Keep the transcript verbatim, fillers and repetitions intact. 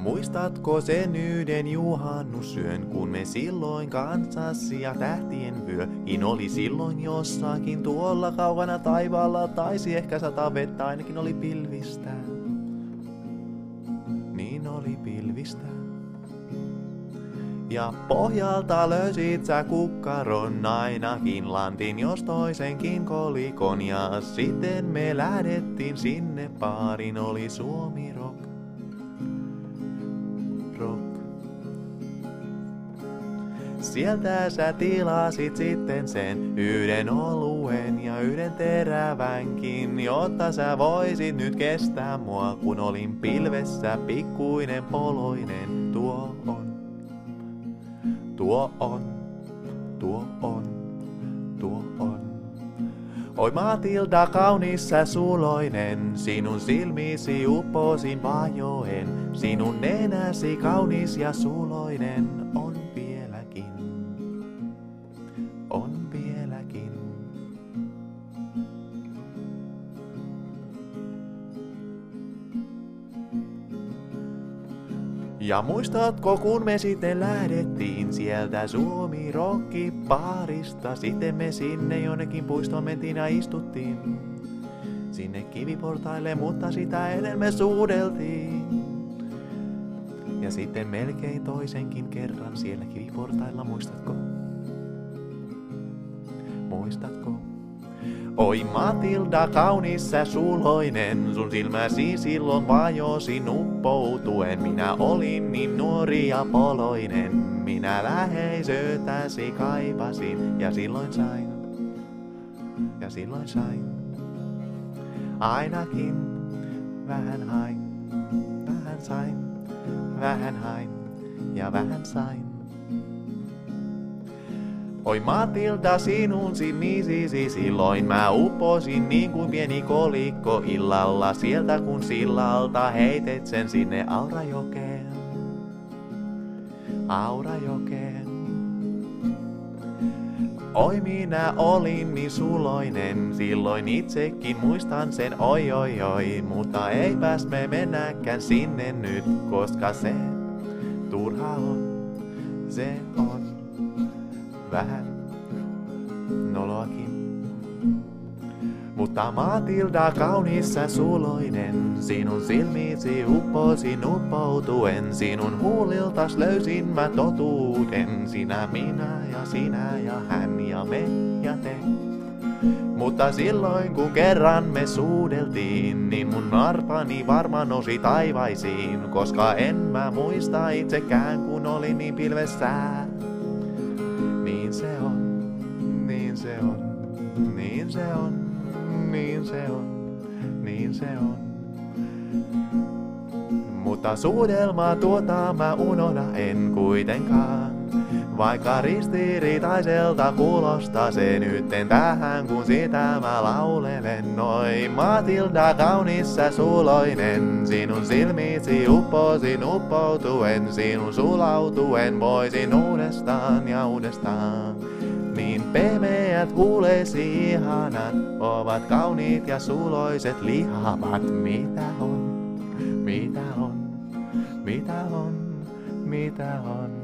Muistatko sen yhden juhannusyön, kun me silloin kanssasi ja tähtien vyökin oli silloin jossakin tuolla kaukana taivaalla, taisi ehkä sataa vettä, ainakin oli pilvistä. Niin oli pilvistä. Ja pohjalta löysit sä kukkaron, ainakin lantin jos toisenkin kolikon, ja sitten me lähdettiin sinne baariin, oli Suomi Rock. Rock. Sieltä sä tilasit sitten sen yhden oluen ja yhden terävänkin, jotta sä voisit nyt kestää mua, kun olin pilvessä pikkuinen poloinen. Tuo on, tuo on, tuo on, tuo on. Oi Matilda kaunis sä suloinen, sinun silmisi upposin vajoen, sinun nenäsi kaunis ja suloinen on vieläkin, on vieläkin. Ja muistatko, kun me sitten lähdettiin sieltä Suomi Rocki baarista, sitten me sinne jonnekin puistoon mentiin ja istuttiin sinne kiviportaille, mutta sitä ennen me suudeltiin. Ja sitten melkein toisenkin kerran siellä kiviportailla, muistatko? Muistatko? Oi Matilda kaunis sä suloinen, sun silmäsi silloin vajosi uppoutuen. Minä olin niin nuori ja poloinen, minä läheisyytäsi kaipasin, ja silloin sain, ja silloin sain. Ainakin vähän hain, vähän sain, vähän hain ja vähän sain. Oi Matilda sinun silmisisi silloin mä upposin niin kuin pieni kolikko illalla sieltä kun sillalta heitet sen sinne Aurajokeen. Aurajokeen. Oi minä olin niin suloinen, silloin itsekin muistan sen oi oi oi, mutta eipäs me mennäkään sinne nyt, koska se turha on, se on. Vähän noloakin. Mutta Matilda kaunis sä suloinen, sinun silmisi upposin uppoutuen, sinun huuliltas löysin mä totuuden, sinä, minä ja sinä ja hän ja me ja te. Mutta silloin kun kerran me suudeltiin, niin mun arpani varmaan nousi taivaisiin, koska en mä muista itsekään kun olin niin pilvessä. Niin se on, niin se on, niin se on, niin se on, niin se on. Mutta suudelma tuota mä unohda en kuitenkaan, vaikka ristiriitaiselta kuulostaa se nytten tähän kun sitä mä laulelen. Oi Matilda kaunis sä suloinen, sinun silmisi upposin uppoutuen, sinun sulautuen voisin uudestaan ja uudestaan. Niin pehmeät huulesi ihanat ovat kauniit ja suloiset lihavat. Mitä on, mitä on, mitä on, mitä on.